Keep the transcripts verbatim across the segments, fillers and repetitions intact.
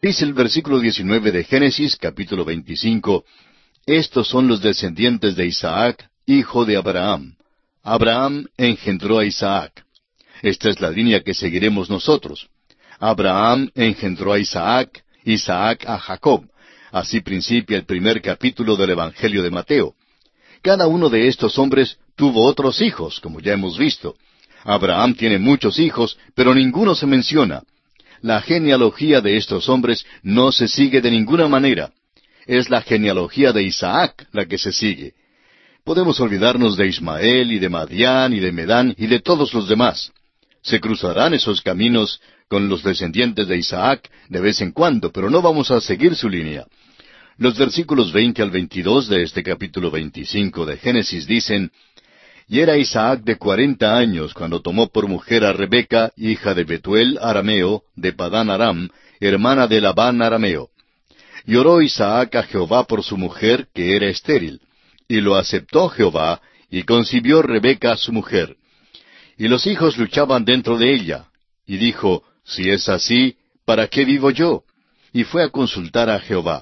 Dice el versículo diecinueve de Génesis, capítulo veinticinco, estos son los descendientes de Isaac, hijo de Abraham. Abraham engendró a Isaac. Esta es la línea que seguiremos nosotros. Abraham engendró a Isaac, Isaac a Jacob. Así principia el primer capítulo del Evangelio de Mateo. Cada uno de estos hombres tuvo otros hijos, como ya hemos visto. Abraham tiene muchos hijos, pero ninguno se menciona. La genealogía de estos hombres no se sigue de ninguna manera. Es la genealogía de Isaac la que se sigue. Podemos olvidarnos de Ismael y de Madián y de Medán y de todos los demás. Se cruzarán esos caminos con los descendientes de Isaac de vez en cuando, pero no vamos a seguir su línea. Los versículos veinte al veintidós de este capítulo veinticinco de Génesis dicen, Y era Isaac de cuarenta años cuando tomó por mujer a Rebeca, hija de Betuel arameo, de Padán Aram, hermana de Labán arameo. Y oró Isaac a Jehová por su mujer, que era estéril. Y lo aceptó Jehová, y concibió Rebeca su mujer. Y los hijos luchaban dentro de ella. Y dijo, Si es así, ¿para qué vivo yo? Y fue a consultar a Jehová.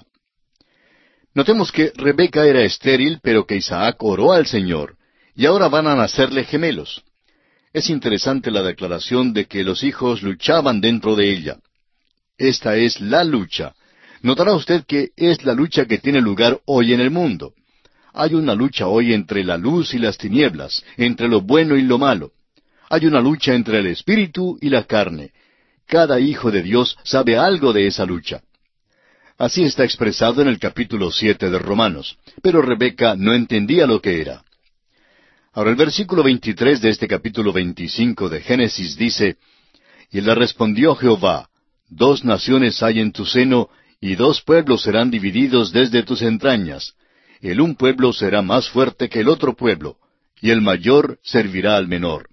Notemos que Rebeca era estéril, pero que Isaac oró al Señor, y ahora van a nacerle gemelos. Es interesante la declaración de que los hijos luchaban dentro de ella. Esta es la lucha. Notará usted que es la lucha que tiene lugar hoy en el mundo. Hay una lucha hoy entre la luz y las tinieblas, entre lo bueno y lo malo. Hay una lucha entre el espíritu y la carne. Cada hijo de Dios sabe algo de esa lucha. Así está expresado en el capítulo siete de Romanos. Pero Rebeca no entendía lo que era. Ahora el versículo veintitrés de este capítulo veinticinco de Génesis dice, Y le respondió Jehová, Dos naciones hay en tu seno, y dos pueblos serán divididos desde tus entrañas. El un pueblo será más fuerte que el otro pueblo, y el mayor servirá al menor.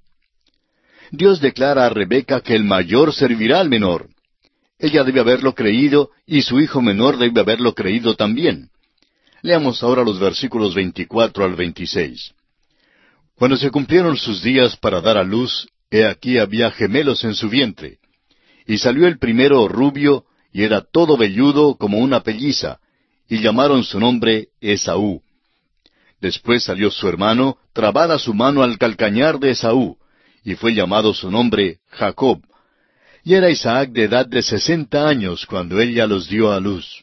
Dios declara a Rebeca que el mayor servirá al menor. Ella debe haberlo creído, y su hijo menor debe haberlo creído también. Leamos ahora los versículos veinticuatro al veintiséis. Cuando se cumplieron sus días para dar a luz, he aquí había gemelos en su vientre. Y salió el primero rubio, y era todo velludo como una pelliza, y llamaron su nombre Esaú. Después salió su hermano, trabada su mano al calcañar de Esaú, y fue llamado su nombre Jacob. Y era Isaac de edad de sesenta años cuando ella los dio a luz.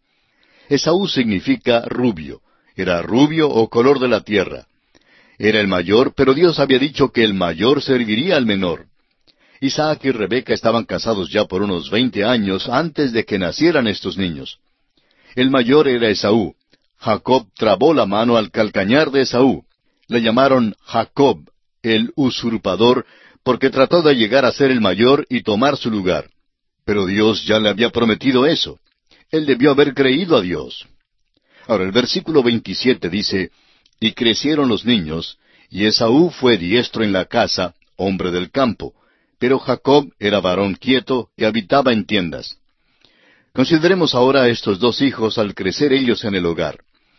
Esaú significa rubio. Era rubio o color de la tierra. Era el mayor, pero Dios había dicho que el mayor serviría al menor. Isaac y Rebeca estaban casados ya por unos veinte años antes de que nacieran estos niños. El mayor era Esaú. Jacob trabó la mano al calcañar de Esaú. Le llamaron Jacob, el usurpador, porque trató de llegar a ser el mayor y tomar su lugar. Pero Dios ya le había prometido eso. Él debió haber creído a Dios. Ahora el versículo veintisiete dice, Y crecieron los niños, y Esaú fue diestro en la casa, hombre del campo, pero Jacob era varón quieto y habitaba en tiendas. Consideremos ahora a estos dos hijos al crecer ellos en el hogar.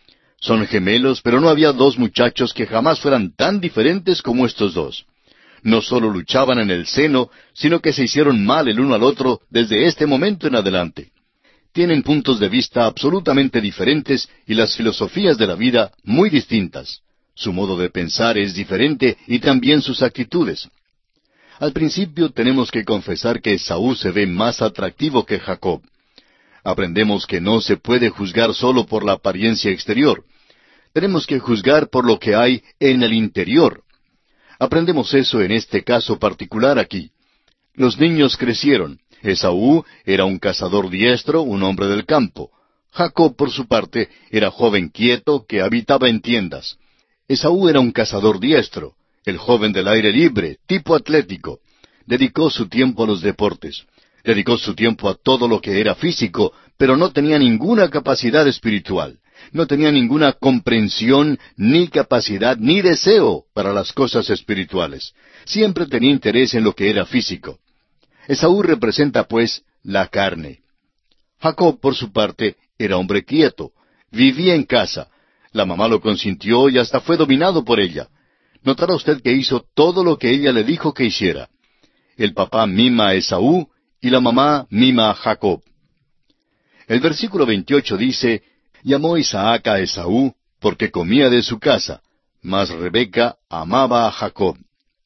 Son gemelos, pero no había dos muchachos que jamás fueran tan diferentes como estos dos. No solo luchaban en el seno, sino que se hicieron mal el uno al otro desde este momento en adelante. Tienen puntos de vista absolutamente diferentes y las filosofías de la vida muy distintas. Su modo de pensar es diferente y también sus actitudes. Al principio tenemos que confesar que Esaú se ve más atractivo que Jacob. Aprendemos que no se puede juzgar solo por la apariencia exterior. Tenemos que juzgar por lo que hay en el interior. Aprendemos eso en este caso particular aquí. Los niños crecieron. Esaú era un cazador diestro, un hombre del campo. Jacob, por su parte, era joven quieto que habitaba en tiendas. Esaú era un cazador diestro, el joven del aire libre, tipo atlético. Dedicó su tiempo a los deportes. Dedicó su tiempo a todo lo que era físico, pero no tenía ninguna capacidad espiritual. No tenía ninguna comprensión, ni capacidad, ni deseo para las cosas espirituales. Siempre tenía interés en lo que era físico. Esaú representa, pues, la carne. Jacob, por su parte, era hombre quieto. Vivía en casa. La mamá lo consintió y hasta fue dominado por ella. Notará usted que hizo todo lo que ella le dijo que hiciera. El papá mima a Esaú y la mamá mima a Jacob. El versículo veintiocho dice, llamó Isaac a Esaú porque comía de su casa, mas Rebeca amaba a Jacob.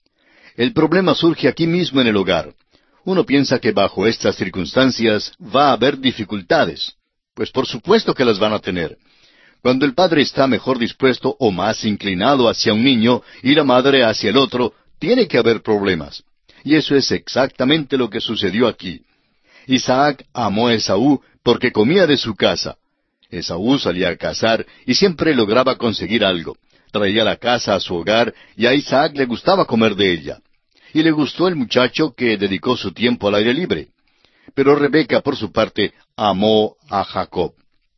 El problema surge aquí mismo en el hogar. Uno piensa que bajo estas circunstancias va a haber dificultades. Pues por supuesto que las van a tener. Cuando el padre está mejor dispuesto o más inclinado hacia un niño y la madre hacia el otro, tiene que haber problemas. Y eso es exactamente lo que sucedió aquí. Isaac amó a Esaú porque comía de su casa. Esaú salía a cazar y siempre lograba conseguir algo. Traía la caza a su hogar y a Isaac le gustaba comer de ella. Y le gustó el muchacho que dedicó su tiempo al aire libre. Pero Rebeca, por su parte, amó a Jacob.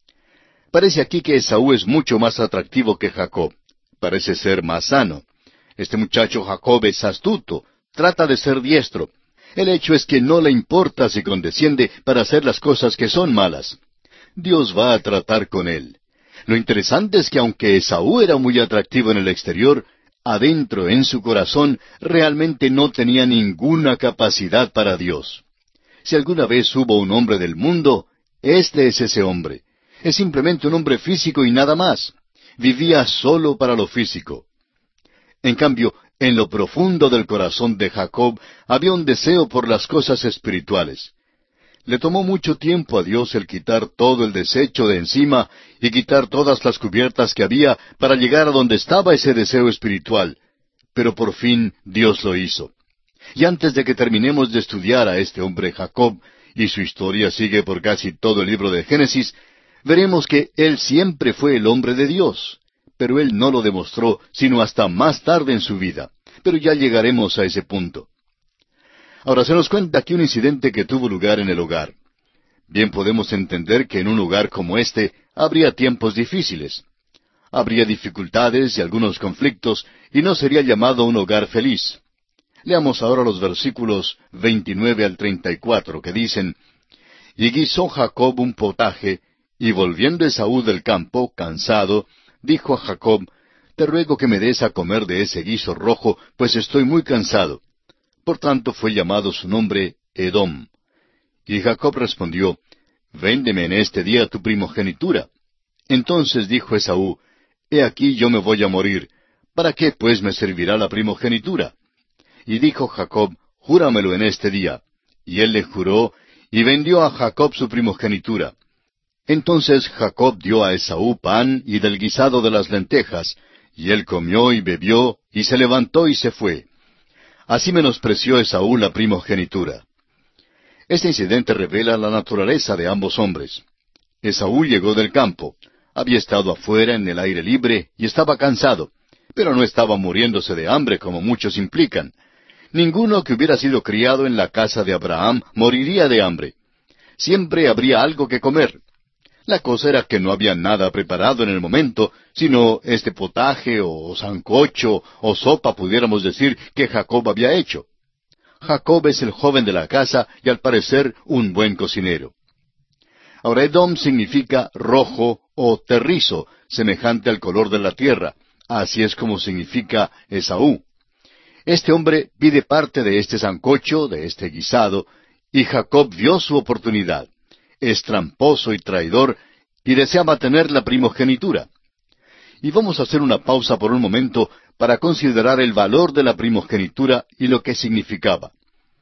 Parece aquí que Esaú es mucho más atractivo que Jacob. Parece ser más sano. Este muchacho Jacob es astuto, trata de ser diestro. El hecho es que no le importa si condesciende para hacer las cosas que son malas. Dios va a tratar con él. Lo interesante es que aunque Esaú era muy atractivo en el exterior, adentro en su corazón realmente no tenía ninguna capacidad para Dios. Si alguna vez hubo un hombre del mundo, este es ese hombre. Es simplemente un hombre físico y nada más. Vivía solo para lo físico. En cambio, en lo profundo del corazón de Jacob había un deseo por las cosas espirituales. Le tomó mucho tiempo a Dios el quitar todo el desecho de encima y quitar todas las cubiertas que había para llegar a donde estaba ese deseo espiritual. Pero por fin Dios lo hizo. Y antes de que terminemos de estudiar a este hombre Jacob, y su historia sigue por casi todo el libro de Génesis, veremos que él siempre fue el hombre de Dios. Pero él no lo demostró sino hasta más tarde en su vida. Pero ya llegaremos a ese punto. Ahora se nos cuenta aquí un incidente que tuvo lugar en el hogar. Bien podemos entender que en un hogar como este habría tiempos difíciles. Habría dificultades y algunos conflictos, y no sería llamado un hogar feliz. Leamos ahora los versículos veintinueve al treinta y cuatro, que dicen, Y guisó Jacob un potaje, y volviendo Esaú del campo, cansado, dijo a Jacob, Te ruego que me des a comer de ese guiso rojo, pues estoy muy cansado. Por tanto fue llamado su nombre Edom. Y Jacob respondió, Véndeme en este día tu primogenitura. Entonces dijo Esaú, He aquí yo me voy a morir. ¿Para qué pues me servirá la primogenitura? Y dijo Jacob, Júramelo en este día. Y él le juró, y vendió a Jacob su primogenitura. Entonces Jacob dio a Esaú pan y del guisado de las lentejas, y él comió y bebió, y se levantó y se fue. Así menospreció Esaú la primogenitura. Este incidente revela la naturaleza de ambos hombres. Esaú llegó del campo. Había estado afuera en el aire libre y estaba cansado, pero no estaba muriéndose de hambre como muchos implican. Ninguno que hubiera sido criado en la casa de Abraham moriría de hambre. Siempre habría algo que comer. La cosa era que no había nada preparado en el momento, sino este potaje o sancocho o sopa, pudiéramos decir, que Jacob había hecho. Jacob es el joven de la casa y al parecer un buen cocinero. Ahora Edom significa rojo o terrizo, semejante al color de la tierra. Así es como significa Esaú. Este hombre pide parte de este sancocho, de este guisado, y Jacob vio su oportunidad. Es tramposo y traidor, y deseaba tener la primogenitura. Y vamos a hacer una pausa por un momento para considerar el valor de la primogenitura y lo que significaba.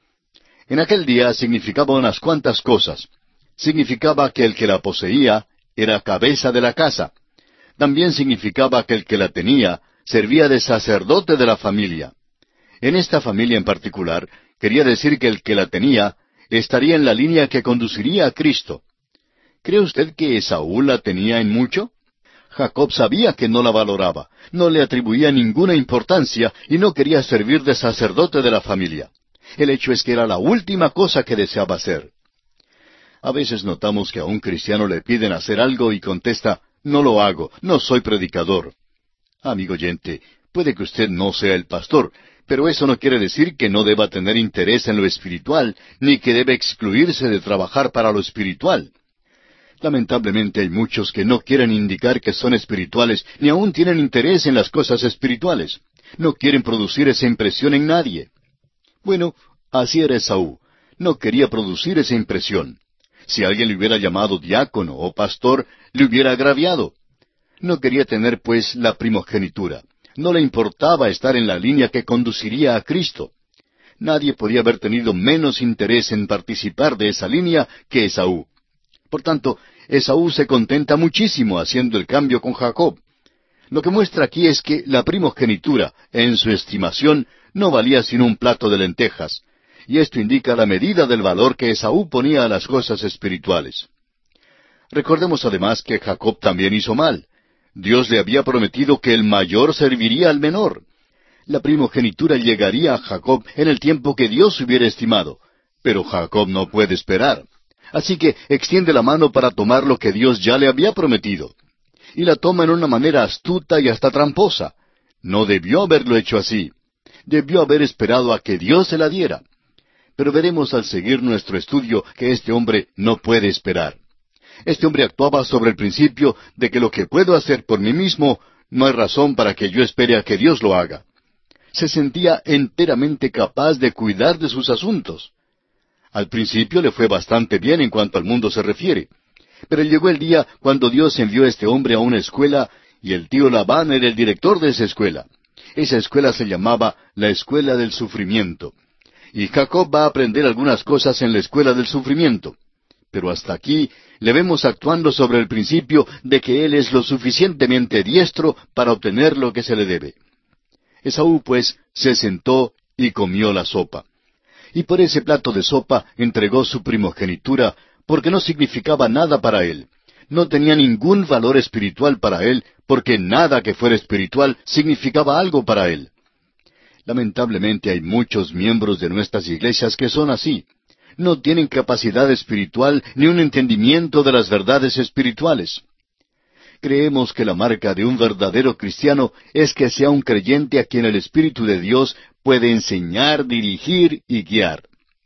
En aquel día significaba unas cuantas cosas. Significaba que el que la poseía era cabeza de la casa. También significaba que el que la tenía servía de sacerdote de la familia. En esta familia en particular, quería decir que el que la tenía estaría en la línea que conduciría a Cristo. ¿Cree usted que Esaú la tenía en mucho? Jacob sabía que no la valoraba, no le atribuía ninguna importancia y no quería servir de sacerdote de la familia. El hecho es que era la última cosa que deseaba hacer. A veces notamos que a un cristiano le piden hacer algo y contesta, no lo hago, no soy predicador. Amigo oyente, puede que usted no sea el pastor, pero eso no quiere decir que no deba tener interés en lo espiritual, ni que debe excluirse de trabajar para lo espiritual. Lamentablemente hay muchos que no quieren indicar que son espirituales, ni aún tienen interés en las cosas espirituales. No quieren producir esa impresión en nadie. Bueno, así era Esaú. No quería producir esa impresión. Si alguien le hubiera llamado diácono o pastor, le hubiera agraviado. No quería tener, pues, la primogenitura. No le importaba estar en la línea que conduciría a Cristo. Nadie podía haber tenido menos interés en participar de esa línea que Esaú. Por tanto, Esaú se contenta muchísimo haciendo el cambio con Jacob. Lo que muestra aquí es que la primogenitura, en su estimación, no valía sino un plato de lentejas, y esto indica la medida del valor que Esaú ponía a las cosas espirituales. Recordemos además que Jacob también hizo mal. Dios le había prometido que el mayor serviría al menor. La primogenitura llegaría a Jacob en el tiempo que Dios hubiera estimado, pero Jacob no puede esperar. Así que extiende la mano para tomar lo que Dios ya le había prometido. Y la toma en una manera astuta y hasta tramposa. No debió haberlo hecho así. Debió haber esperado a que Dios se la diera. Pero veremos al seguir nuestro estudio que este hombre no puede esperar. Este hombre actuaba sobre el principio de que lo que puedo hacer por mí mismo, no hay razón para que yo espere a que Dios lo haga. Se sentía enteramente capaz de cuidar de sus asuntos. Al principio le fue bastante bien en cuanto al mundo se refiere. Pero llegó el día cuando Dios envió a este hombre a una escuela, y el tío Labán era el director de esa escuela. Esa escuela se llamaba la Escuela del Sufrimiento. Y Jacob va a aprender algunas cosas en la Escuela del Sufrimiento. Pero hasta aquí le vemos actuando sobre el principio de que él es lo suficientemente diestro para obtener lo que se le debe. Esaú, pues, se sentó y comió la sopa. Y por ese plato de sopa entregó su primogenitura, porque no significaba nada para él. No tenía ningún valor espiritual para él, porque nada que fuera espiritual significaba algo para él. Lamentablemente hay muchos miembros de nuestras iglesias que son así. No tienen capacidad espiritual ni un entendimiento de las verdades espirituales. Creemos que la marca de un verdadero cristiano es que sea un creyente a quien el Espíritu de Dios puede enseñar, dirigir y guiar.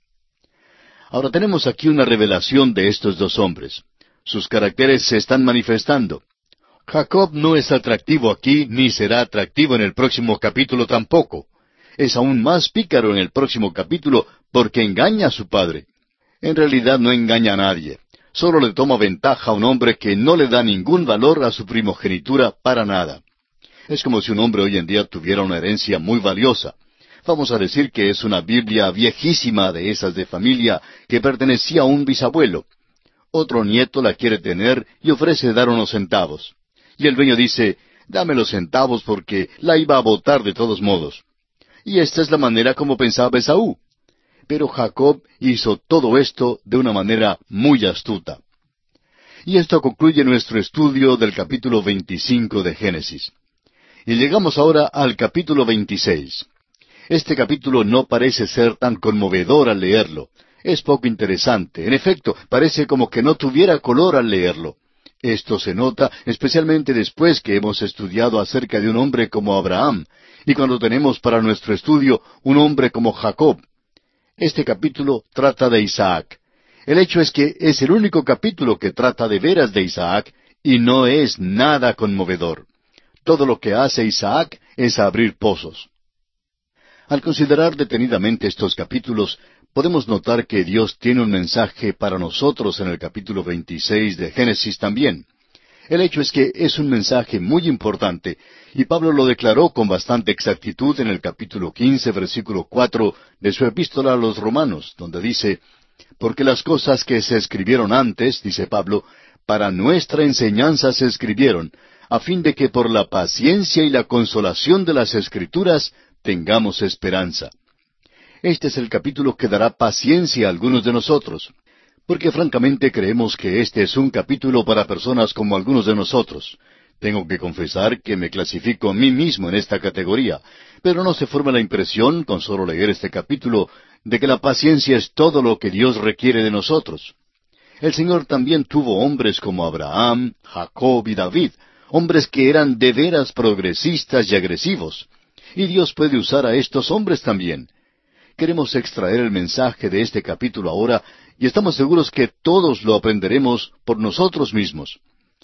Ahora tenemos aquí una revelación de estos dos hombres. Sus caracteres se están manifestando. Jacob no es atractivo aquí, ni será atractivo en el próximo capítulo tampoco. Es aún más pícaro en el próximo capítulo porque engaña a su padre. En realidad no engaña a nadie. Solo le toma ventaja a un hombre que no le da ningún valor a su primogenitura para nada. Es como si un hombre hoy en día tuviera una herencia muy valiosa. Vamos a decir que es una Biblia viejísima de esas de familia que pertenecía a un bisabuelo. Otro nieto la quiere tener y ofrece dar unos centavos. Y el dueño dice, dame los centavos porque la iba a botar de todos modos. Y esta es la manera como pensaba Esaú. Pero Jacob hizo todo esto de una manera muy astuta. Y esto concluye nuestro estudio del capítulo veinticinco de Génesis. Y llegamos ahora al capítulo veintiséis. Este capítulo no parece ser tan conmovedor al leerlo. Es poco interesante. En efecto, parece como que no tuviera color al leerlo. Esto se nota especialmente después que hemos estudiado acerca de un hombre como Abraham, y cuando tenemos para nuestro estudio un hombre como Jacob. Este capítulo trata de Isaac. El hecho es que es el único capítulo que trata de veras de Isaac, y no es nada conmovedor. Todo lo que hace Isaac es abrir pozos. Al considerar detenidamente estos capítulos, podemos notar que Dios tiene un mensaje para nosotros en el capítulo veintiséis de Génesis también. El hecho es que es un mensaje muy importante, y Pablo lo declaró con bastante exactitud en el capítulo quince, versículo cuatro de su epístola a los Romanos, donde dice, porque las cosas que se escribieron antes, dice Pablo, para nuestra enseñanza se escribieron, a fin de que por la paciencia y la consolación de las Escrituras tengamos esperanza. Este es el capítulo que dará paciencia a algunos de nosotros, porque francamente creemos que este es un capítulo para personas como algunos de nosotros. Tengo que confesar que me clasifico a mí mismo en esta categoría, pero no se forma la impresión, con solo leer este capítulo, de que la paciencia es todo lo que Dios requiere de nosotros. El Señor también tuvo hombres como Abraham, Jacob y David, hombres que eran de veras progresistas y agresivos. Y Dios puede usar a estos hombres también. Queremos extraer el mensaje de este capítulo ahora, y estamos seguros que todos lo aprenderemos por nosotros mismos.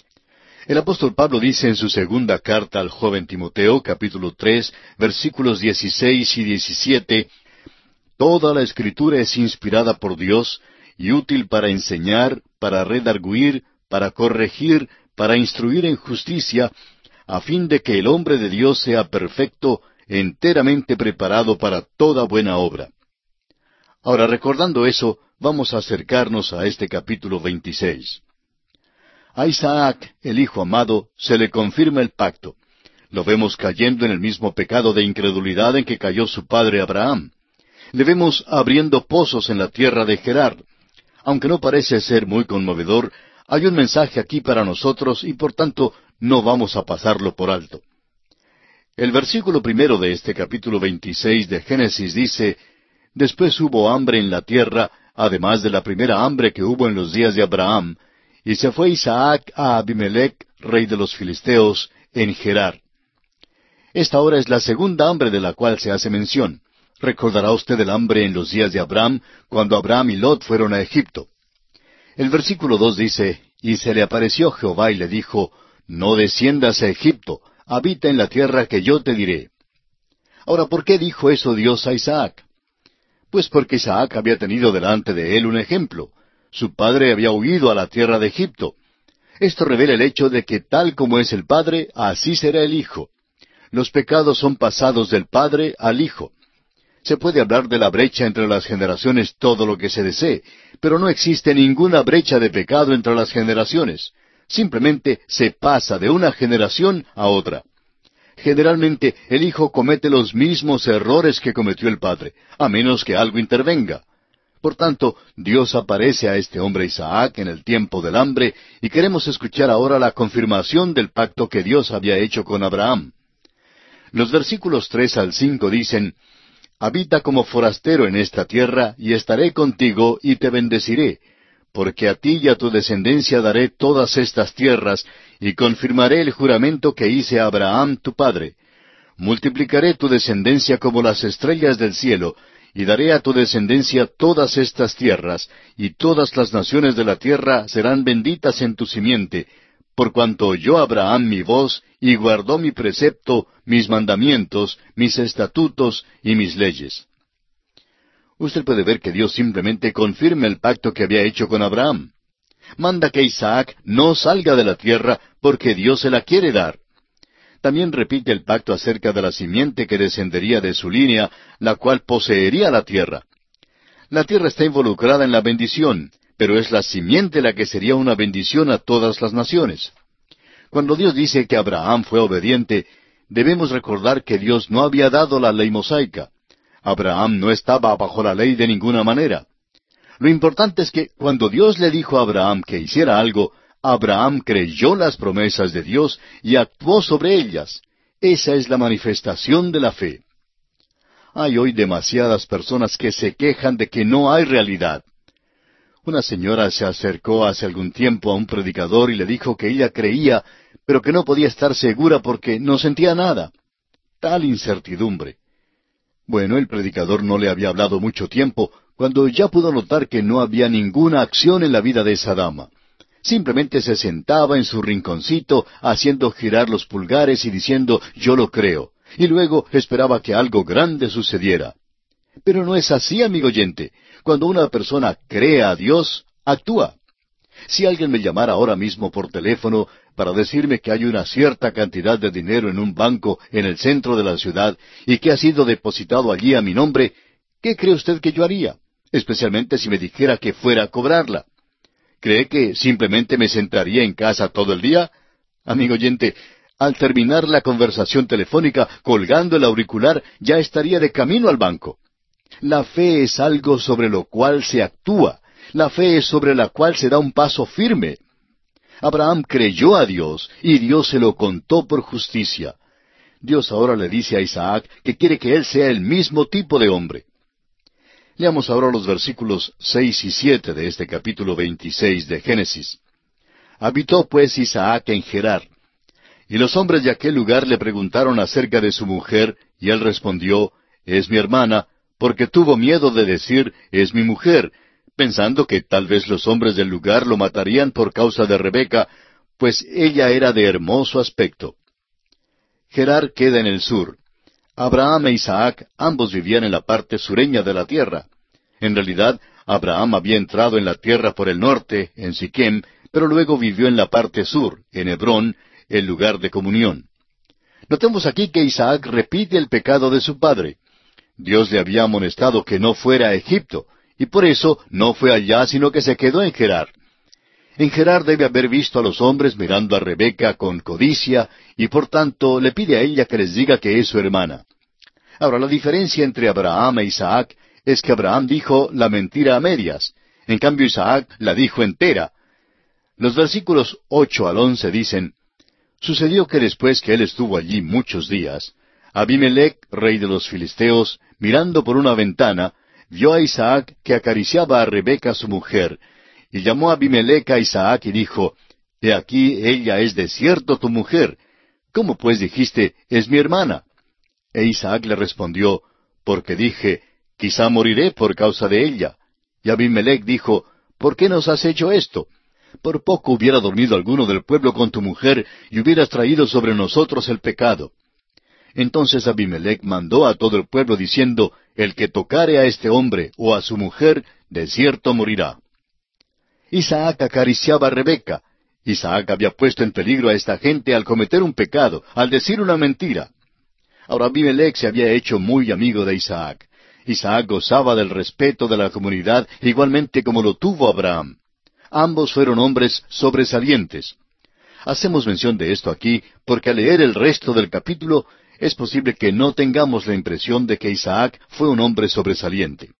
El apóstol Pablo dice en su segunda carta al joven Timoteo, capítulo tres, versículos dieciséis y diecisiete, Toda la Escritura es inspirada por Dios, y útil para enseñar, para redarguir, para corregir, para instruir en justicia, a fin de que el hombre de Dios sea perfecto, enteramente preparado para toda buena obra. Ahora, recordando eso, vamos a acercarnos a este capítulo veintiséis. A Isaac, el hijo amado, se le confirma el pacto. Lo vemos cayendo en el mismo pecado de incredulidad en que cayó su padre Abraham. Le vemos abriendo pozos en la tierra de Gerar. Aunque no parece ser muy conmovedor, hay un mensaje aquí para nosotros y por tanto no vamos a pasarlo por alto. El versículo primero de este capítulo veintiséis de Génesis dice: Después hubo hambre en la tierra, además de la primera hambre que hubo en los días de Abraham, y se fue Isaac a Abimelech, rey de los filisteos, en Gerar. Esta ahora es la segunda hambre de la cual se hace mención. Recordará usted el hambre en los días de Abraham, cuando Abraham y Lot fueron a Egipto. El versículo dos dice: Y se le apareció Jehová y le dijo: No desciendas a Egipto, habita en la tierra que yo te diré. Ahora, ¿por qué dijo eso Dios a Isaac? Pues porque Isaac había tenido delante de él un ejemplo. Su padre había huido a la tierra de Egipto. Esto revela el hecho de que tal como es el padre, así será el hijo. Los pecados son pasados del padre al hijo. Se puede hablar de la brecha entre las generaciones todo lo que se desee, pero no existe ninguna brecha de pecado entre las generaciones. Simplemente se pasa de una generación a otra. Generalmente el hijo comete los mismos errores que cometió el padre, a menos que algo intervenga. Por tanto, Dios aparece a este hombre Isaac en el tiempo del hambre, y queremos escuchar ahora la confirmación del pacto que Dios había hecho con Abraham. Los versículos tres al cinco dicen: Habita como forastero en esta tierra, y estaré contigo, y te bendeciré, porque a ti y a tu descendencia daré todas estas tierras, y confirmaré el juramento que hice a Abraham tu padre. Multiplicaré tu descendencia como las estrellas del cielo, y daré a tu descendencia todas estas tierras, y todas las naciones de la tierra serán benditas en tu simiente, por cuanto oyó Abraham mi voz, y guardó mi precepto, mis mandamientos, mis estatutos y mis leyes. Usted puede ver que Dios simplemente confirma el pacto que había hecho con Abraham. Manda que Isaac no salga de la tierra porque Dios se la quiere dar. También repite el pacto acerca de la simiente que descendería de su línea, la cual poseería la tierra. La tierra está involucrada en la bendición, pero es la simiente la que sería una bendición a todas las naciones. Cuando Dios dice que Abraham fue obediente, debemos recordar que Dios no había dado la ley mosaica. Abraham no estaba bajo la ley de ninguna manera. Lo importante es que cuando Dios le dijo a Abraham que hiciera algo, Abraham creyó las promesas de Dios y actuó sobre ellas. Esa es la manifestación de la fe. Hay hoy demasiadas personas que se quejan de que no hay realidad. Una señora se acercó hace algún tiempo a un predicador y le dijo que ella creía, pero que no podía estar segura porque no sentía nada. Tal incertidumbre. Bueno, el predicador no le había hablado mucho tiempo, cuando ya pudo notar que no había ninguna acción en la vida de esa dama. Simplemente se sentaba en su rinconcito, haciendo girar los pulgares y diciendo, yo lo creo, y luego esperaba que algo grande sucediera. Pero no es así, amigo oyente. Cuando una persona cree a Dios, actúa. Si alguien me llamara ahora mismo por teléfono para decirme que hay una cierta cantidad de dinero en un banco en el centro de la ciudad y que ha sido depositado allí a mi nombre, ¿qué cree usted que yo haría? Especialmente si me dijera que fuera a cobrarla. ¿Cree que simplemente me sentaría en casa todo el día? Amigo oyente, al terminar la conversación telefónica, colgando el auricular, ya estaría de camino al banco. La fe es algo sobre lo cual se actúa. La fe es sobre la cual se da un paso firme. Abraham creyó a Dios y Dios se lo contó por justicia. Dios ahora le dice a Isaac que quiere que él sea el mismo tipo de hombre. Leamos ahora los versículos seis y siete de este capítulo veintiséis de Génesis. Habitó pues Isaac en Gerar. Y los hombres de aquel lugar le preguntaron acerca de su mujer, y él respondió, es mi hermana, porque tuvo miedo de decir, es mi mujer, pensando que tal vez los hombres del lugar lo matarían por causa de Rebeca, pues ella era de hermoso aspecto. Gerar queda en el sur. Abraham e Isaac ambos vivían en la parte sureña de la tierra. En realidad, Abraham había entrado en la tierra por el norte, en Siquem, pero luego vivió en la parte sur, en Hebrón, el lugar de comunión. Notemos aquí que Isaac repite el pecado de su padre. Dios le había amonestado que no fuera a Egipto, y por eso no fue allá, sino que se quedó en Gerar. En Gerar debe haber visto a los hombres mirando a Rebeca con codicia, y por tanto le pide a ella que les diga que es su hermana. Ahora, la diferencia entre Abraham e Isaac es que Abraham dijo la mentira a medias, en cambio Isaac la dijo entera. Los versículos ocho al once dicen: Sucedió que después que él estuvo allí muchos días, Abimelech, rey de los filisteos, mirando por una ventana, vio a Isaac que acariciaba a Rebeca su mujer, y llamó a Abimelech a Isaac y dijo: He aquí, ella es de cierto tu mujer. ¿Cómo pues dijiste, es mi hermana? E Isaac le respondió: Porque dije, quizá moriré por causa de ella. Y Abimelech dijo: ¿Por qué nos has hecho esto? Por poco hubiera dormido alguno del pueblo con tu mujer, y hubieras traído sobre nosotros el pecado. Entonces Abimelech mandó a todo el pueblo diciendo: El que tocare a este hombre o a su mujer, de cierto morirá. Isaac acariciaba a Rebeca. Isaac había puesto en peligro a esta gente al cometer un pecado, al decir una mentira. Ahora Abimelech se había hecho muy amigo de Isaac. Isaac gozaba del respeto de la comunidad igualmente como lo tuvo Abraham. Ambos fueron hombres sobresalientes. Hacemos mención de esto aquí porque al leer el resto del capítulo es posible que no tengamos la impresión de que Isaac fue un hombre sobresaliente.